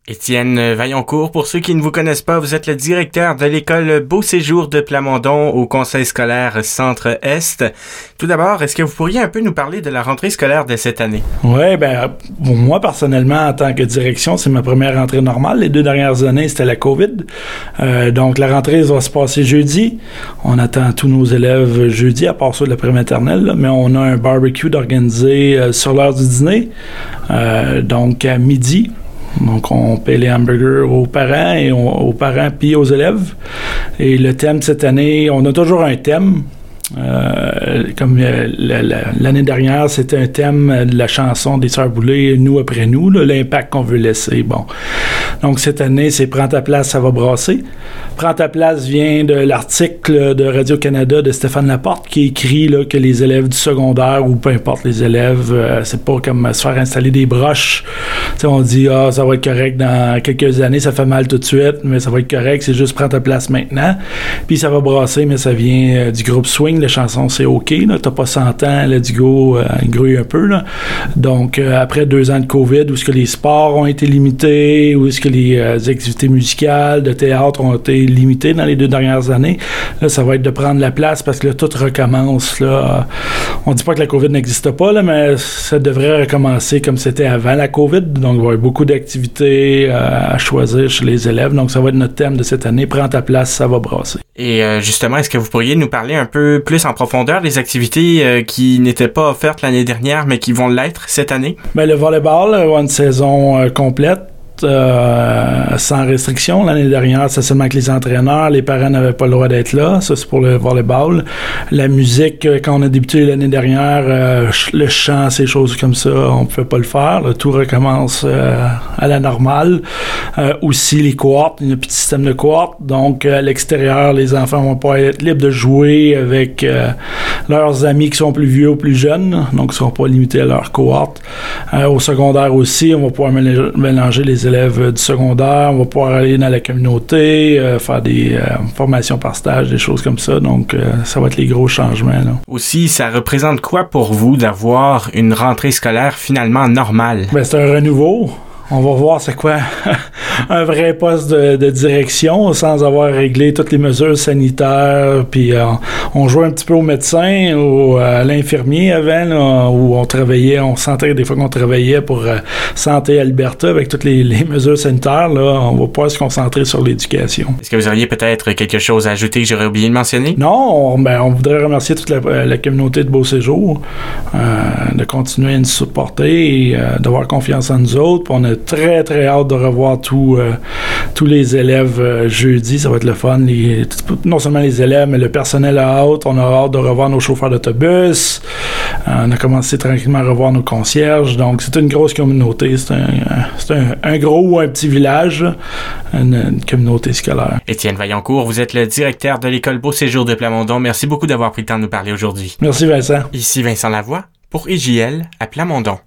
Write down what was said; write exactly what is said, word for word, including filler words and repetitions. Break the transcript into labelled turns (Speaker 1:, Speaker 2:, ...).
Speaker 1: Étienne Vaillancourt, pour ceux qui ne vous connaissent pas, vous êtes le directeur de l'école Beau Séjour de Plamondon au conseil scolaire Centre-Est. Tout d'abord, est-ce que vous pourriez un peu nous parler de la rentrée scolaire de cette année?
Speaker 2: Oui, ben pour moi, personnellement, en tant que direction, c'est ma première rentrée normale. Les deux dernières années, c'était la COVID. Euh, donc, la rentrée va se passer jeudi. On attend tous nos élèves jeudi, à part ceux de la prématernelle, là, mais on a un barbecue d'organiser euh, sur l'heure du dîner, euh, donc à midi. Donc, on paie les hamburgers aux parents et on, aux parents puis aux élèves. Et le thème cette année, on a toujours un thème. Euh, comme euh, la, la, l'année dernière, c'était un thème de la chanson des Sœurs Boulay, Nous après nous, là, l'impact qu'on veut laisser. Bon. Donc, cette année, c'est Prends ta place, ça va brasser. Prends ta place vient de l'article de Radio-Canada de Stéphane Laporte qui écrit là, que les élèves du secondaire ou peu importe les élèves, euh, c'est pas comme se faire installer des broches. T'sais, on dit, ah, ça va être correct dans quelques années, ça fait mal tout de suite, mais ça va être correct, c'est juste Prends ta place maintenant. Puis ça va brasser, mais ça vient euh, du groupe Swing. La chanson, c'est OK. Là. T'as pas cent ans, let's go, euh, grouille un peu. Là. Donc, euh, après deux ans de COVID, où est-ce que les sports ont été limités, où est-ce que les euh, activités musicales, de théâtre ont été limitées dans les deux dernières années, là, ça va être de prendre la place parce que là, tout recommence. Là. On dit pas que la COVID n'existe pas, là, mais ça devrait recommencer comme c'était avant la COVID. Donc, il va y avoir beaucoup d'activités euh, à choisir chez les élèves. Donc, ça va être notre thème de cette année. Prends ta place, ça va brasser.
Speaker 1: Et euh, justement, est-ce que vous pourriez nous parler un peu plus en profondeur des activités euh, qui n'étaient pas offertes l'année dernière, mais qui vont l'être cette année?
Speaker 2: Ben, le volleyball va avoir une saison euh, complète. Euh, sans restriction. L'année dernière, c'est seulement que les entraîneurs, les parents n'avaient pas le droit d'être là. Ça, c'est pour le volleyball. La musique, quand on a débuté l'année dernière, euh, le chant, ces choses comme ça, on ne pouvait pas le faire. Là, tout recommence euh, à la normale. Euh, aussi, les cohortes, il y a un petit système de cohortes. Donc, à l'extérieur, les enfants vont pas être libres de jouer avec euh, leurs amis qui sont plus vieux ou plus jeunes. Donc, ils ne seront pas limités à leur cohorte. Euh, au secondaire aussi, on va pouvoir mélanger, mélanger les élèves du secondaire, on va pouvoir aller dans la communauté, euh, faire des euh, formations par stage, des choses comme ça. Donc, euh, ça va être les gros changements. Là.
Speaker 1: Aussi, ça représente quoi pour vous d'avoir une rentrée scolaire finalement normale?
Speaker 2: Ben, c'est un renouveau. On va voir c'est quoi un vrai poste de, de direction sans avoir réglé toutes les mesures sanitaires. Puis euh, on jouait un petit peu au médecin ou à l'infirmier avant, là, où on travaillait, on sentait des fois qu'on travaillait pour euh, Santé Alberta avec toutes les, les mesures sanitaires. Là, on va pouvoir se concentrer sur l'éducation.
Speaker 1: Est-ce que vous auriez peut-être quelque chose à ajouter que j'aurais oublié de mentionner?
Speaker 2: Non, on, ben, on voudrait remercier toute la, la communauté de Beau Séjour euh, de continuer à nous supporter et euh, d'avoir confiance en nous autres. Puis on a très, très hâte de revoir tout, euh, tous les élèves euh, jeudi. Ça va être le fun. Les, non seulement les élèves, mais le personnel a hâte. On a hâte de revoir nos chauffeurs d'autobus. Euh, on a commencé tranquillement à revoir nos concierges. Donc, c'est une grosse communauté. C'est un, c'est un, un gros ou un petit village. Une, une communauté scolaire.
Speaker 1: Étienne Vaillancourt, vous êtes le directeur de l'école Beau Séjour de Plamondon. Merci beaucoup d'avoir pris le temps de nous parler aujourd'hui.
Speaker 2: Merci, Vincent.
Speaker 1: Ici Vincent Lavoie pour I J L à Plamondon.